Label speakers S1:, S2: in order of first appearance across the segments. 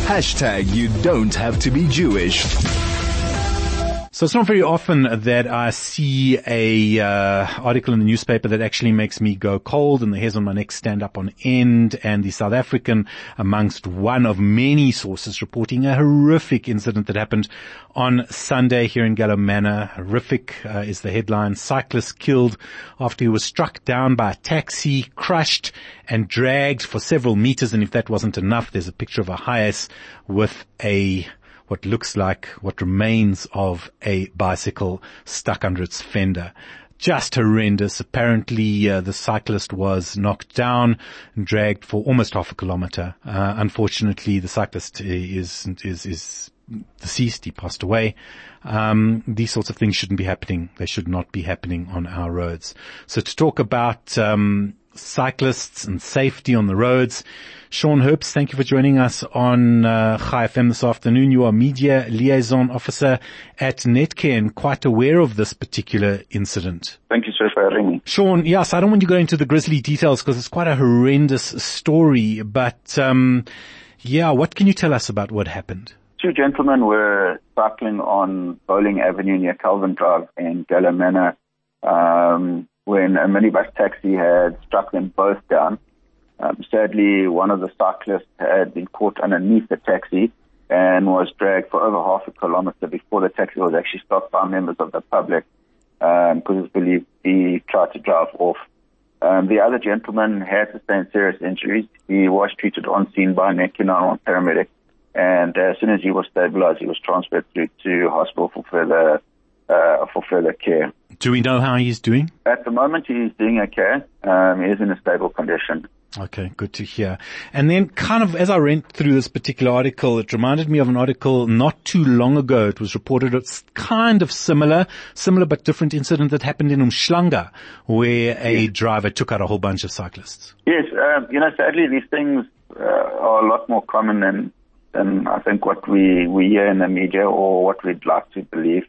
S1: You don't have to be Jewish.
S2: So it's not very often that I see a article in the newspaper that actually makes me go cold and the hairs on my neck stand up on end. And the South African, amongst one of many sources, reporting a horrific incident that happened on Sunday here in Gallo Manor. Horrific is the headline. Cyclist killed after he was struck down by a taxi, crushed and dragged for several meters. And if that wasn't enough, there's a picture of a Hiace with what looks like what remains of a bicycle stuck under its fender. Just horrendous. Apparently, the cyclist was knocked down and dragged for almost half a kilometer. Unfortunately, the cyclist is deceased. He passed away. These sorts of things shouldn't be happening. They should not be happening on our roads. So to talk about cyclists and safety on the roads, Sean Herbst, thank you for joining us on Chai FM this afternoon. You are Media Liaison Officer at Netcare and quite aware of this particular incident.
S3: Thank you, sir, for having me.
S2: Sean, yes, I don't want you to go into the grisly details because it's quite a horrendous story, but what can you tell us about what happened?
S3: Two gentlemen were cycling on Bowling Avenue near Calvin Drive in Gallo Manor when a minibus taxi had struck them both down. Sadly, one of the cyclists had been caught underneath the taxi and was dragged for over half a kilometer before the taxi was actually stopped by members of the public because it's believed he tried to drive off. The other gentleman had sustained serious injuries. He was treated on scene by a Netcare 911 paramedic, and as soon as he was stabilized, he was transferred to hospital for further care.
S2: Do we know how he's doing?
S3: At the moment, he's doing okay. He is in a stable condition.
S2: Okay, good to hear. And then kind of as I went through this particular article, it reminded me of an article not too long ago. It was reported it's kind of similar but different incident that happened in Umhlanga where a driver took out a whole bunch of cyclists.
S3: Yes, sadly these things are a lot more common than I think what we hear in the media or what we'd like to believe.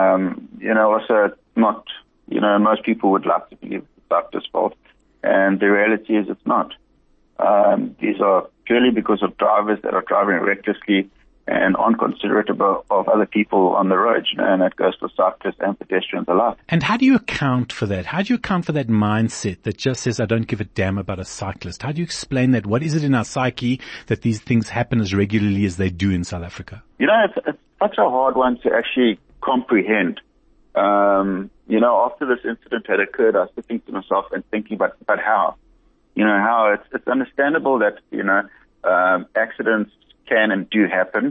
S3: Also not, most people would like to believe it's the cyclist's fault. And the reality is it's not. These are purely because of drivers that are driving recklessly and unconsiderate of other people on the road, and that goes for cyclists and pedestrians alike.
S2: And how do you account for that? How do you account for that mindset that just says, I don't give a damn about a cyclist? How do you explain that? What is it in our psyche that these things happen as regularly as they do in South Africa?
S3: It's such a hard one to actually comprehend. After this incident had occurred, I was sitting to myself and thinking, but how? How it's understandable that, accidents can and do happen.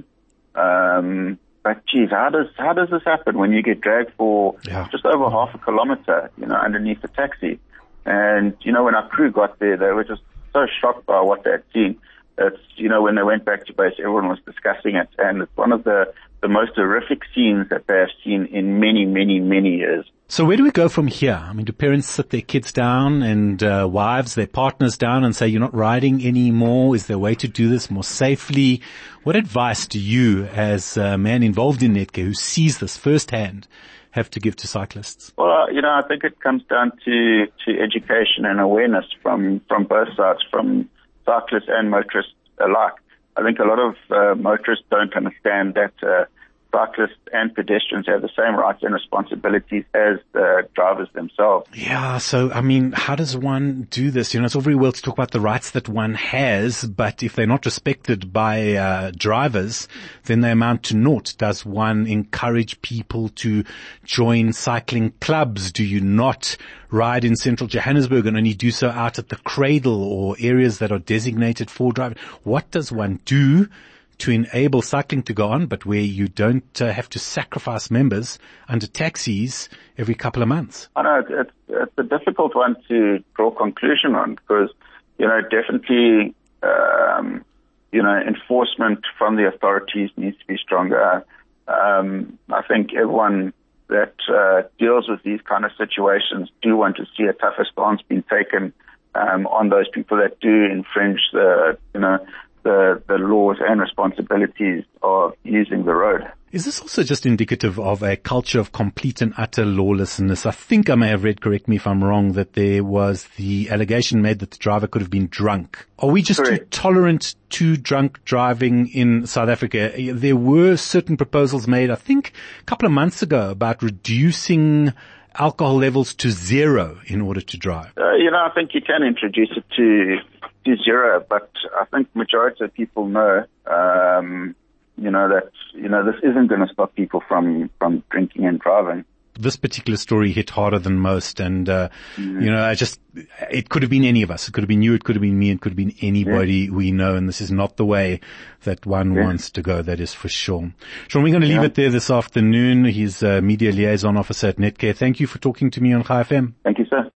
S3: But geez, how does this happen when you get dragged for just over half a kilometer, underneath the taxi? And, when our crew got there, they were just so shocked by what they had seen. It's, when they went back to base, everyone was discussing it. And it's one of the most horrific scenes that they have seen in many, many, many years.
S2: So where do we go from here? I mean, do parents sit their kids down and wives, their partners down and say, you're not riding anymore? Is there a way to do this more safely? What advice do you, as a man involved in Netcare who sees this firsthand, have to give to cyclists?
S3: Well, I think it comes down to education and awareness from both sides, from cyclists and motorists alike. I think a lot of motorists don't understand that cyclists and pedestrians have the same rights and responsibilities as the drivers themselves.
S2: Yeah, so, how does one do this? It's all very well to talk about the rights that one has, but if they're not respected by drivers, then they amount to naught. Does one encourage people to join cycling clubs? Do you not ride in central Johannesburg and only do so out at the cradle or areas that are designated for driving? What does one do to enable cycling to go on, but where you don't have to sacrifice members under taxis every couple of months?
S3: I know it's a difficult one to draw conclusion on because, definitely, enforcement from the authorities needs to be stronger. I think everyone that deals with these kind of situations do want to see a tougher stance being taken on those people that do infringe the the laws and responsibilities of using the road.
S2: Is this also just indicative of a culture of complete and utter lawlessness? I think I may have read, correct me if I'm wrong, that there was the allegation made that the driver could have been drunk. Are we just too tolerant to drunk driving in South Africa? There were certain proposals made, I think, a couple of months ago about reducing alcohol levels to 0 in order to drive.
S3: I think you can introduce it to 0, but I think majority of people know, this isn't going to stop people from drinking and driving.
S2: This particular story hit harder than most, and it could have been any of us. It could have been you, it could have been me, it could have been anybody we know, and this is not the way that one wants to go, that is for sure. Sean, we're going to leave it there this afternoon. He's Media Liaison Officer at Netcare. Thank you for talking to me on Chai FM.
S3: Thank you, sir.